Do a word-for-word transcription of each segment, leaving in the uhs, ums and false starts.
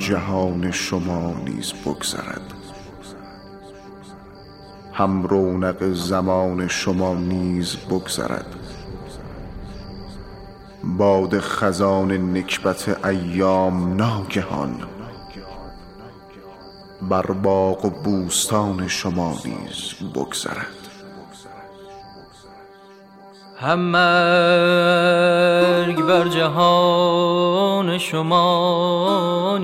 جهان شما نیز بگذرد، هم رونق زمان شما نیز بگذرد. باد خزان نکبت ایام ناگهان بر باغ و بوستان شما نیز بگذرد. هم مرگ بر جهان شما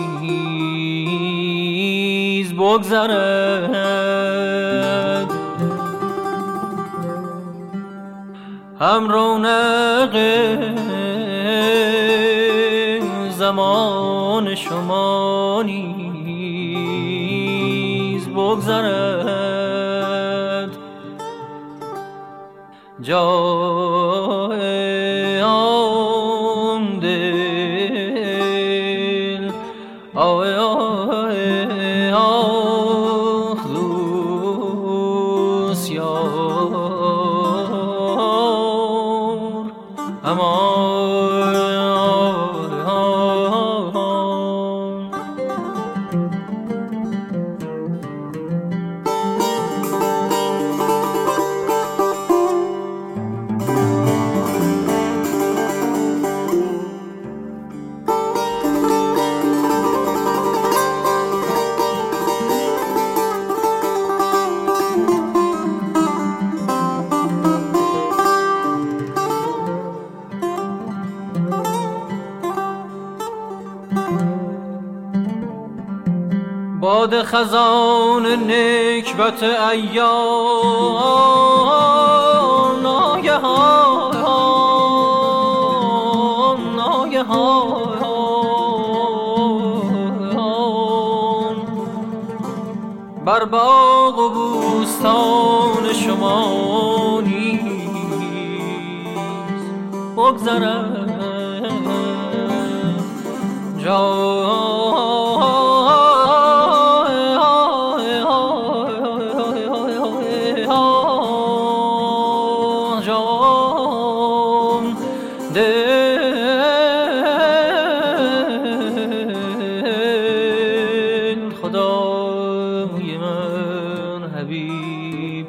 نیز بگذرد، هم رونق زمان شما نیز بگذرد. جای آن دل آه آه آه دوست یار امان. باد خزان نکبت ایام ناگهان ناگهان بر باغ و بوستان شما نیز بگذرد. جان دل خدای من حبیب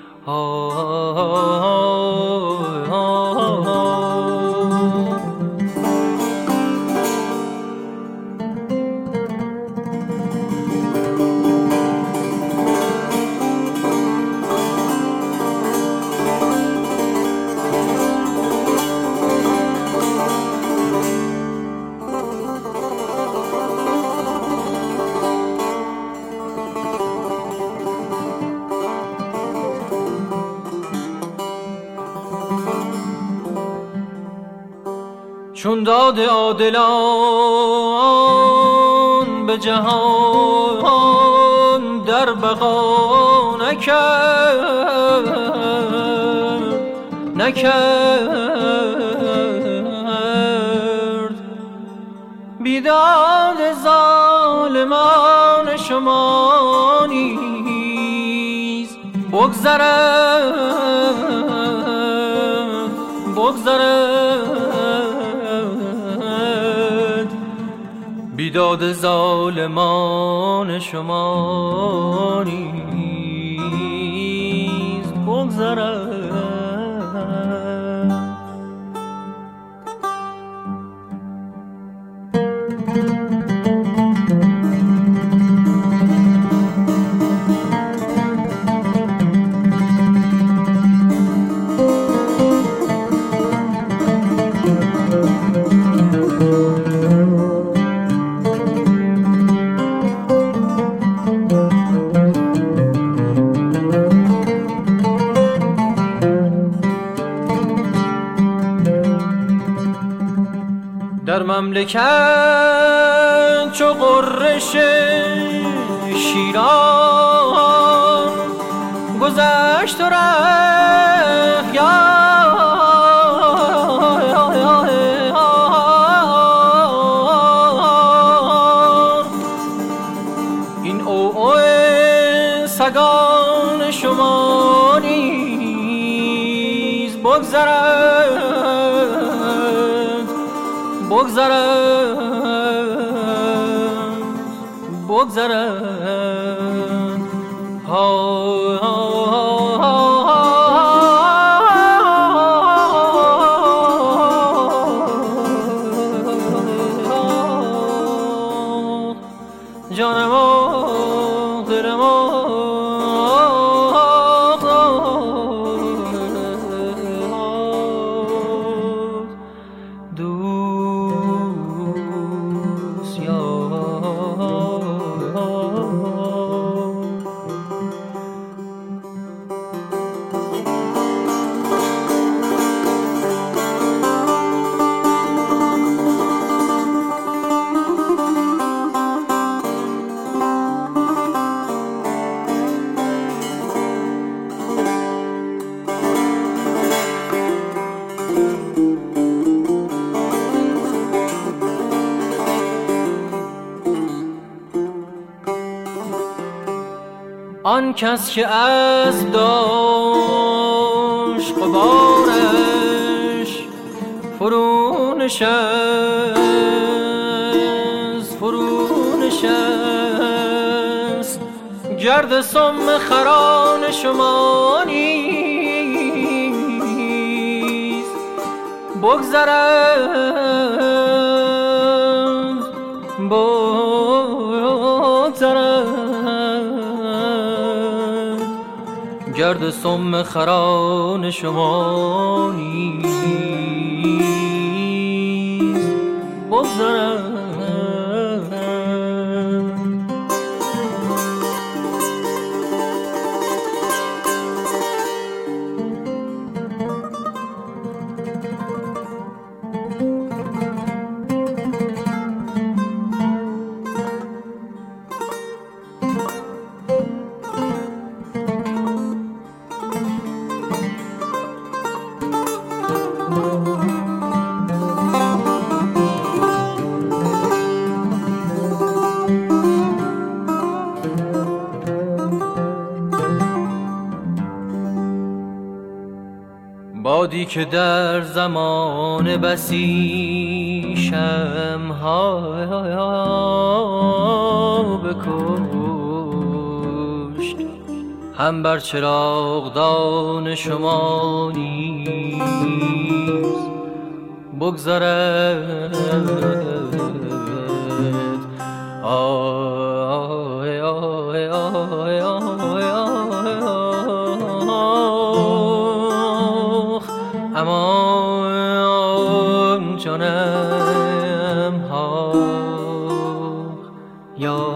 چون داد عادلان به جهان در بقا نکرد نکرد بیداد ظالمان شما نیز بگذرد بگذرد بیداد ظالمان شما نیز بگذرد. در مملکت چو غرش شیران گذشت و رفت این او او سگان شما نیز بگذرد بگذرد بگذرد. ها ها ها جانم و دلم و دوست یار. آن کس که از داشت غبارش فرو نشست فرو نشست، گرد سم خران شما نیز بگذرد بگذرد، گرد سم خران شما نیز بگذرد. بادی که در زمان بسی شمها بکشت، هم بر چراغدان شما نیز بگذرد. آه آه آه امان جانم ها یا